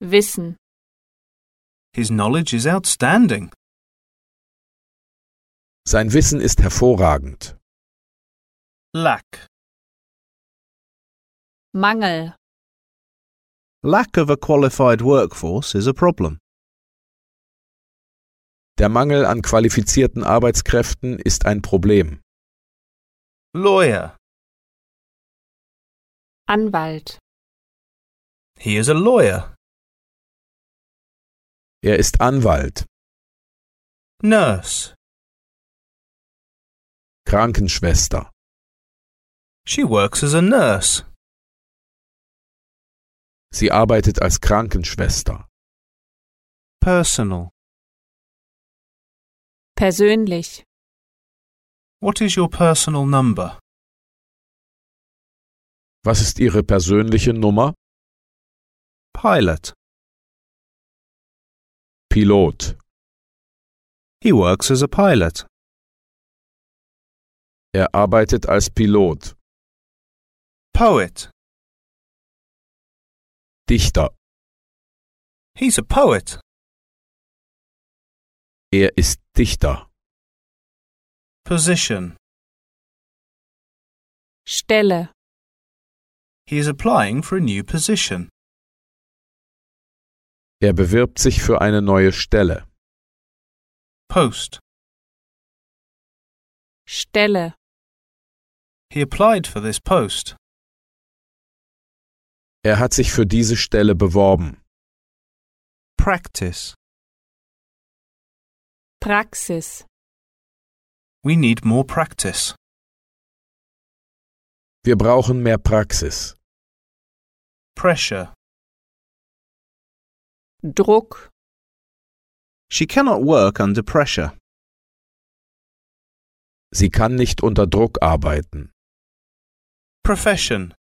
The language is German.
Wissen. His knowledge is outstanding. Sein Wissen ist hervorragend. Lack. Mangel. Lack of a qualified workforce is a problem. Der Mangel an qualifizierten Arbeitskräften ist ein Problem. Lawyer. Anwalt. He is a lawyer. Er ist Anwalt, Nurse. Krankenschwester. She works as a nurse. Sie arbeitet als Krankenschwester. Personal. Persönlich. What is your personal number? Was ist Ihre persönliche Nummer? Pilot. Pilot. He works as a pilot. Er arbeitet als Pilot. Poet. Dichter. He's a poet. Er ist Dichter. Position. Stelle. He is applying for a new position. Er bewirbt sich für eine neue Stelle. Post. Stelle. He applied for this post. Er hat sich für diese Stelle beworben. Practice. Praxis. We need more practice. Wir brauchen mehr Praxis. Pressure. Druck. She cannot work under pressure. Sie kann nicht unter Druck arbeiten. Profession.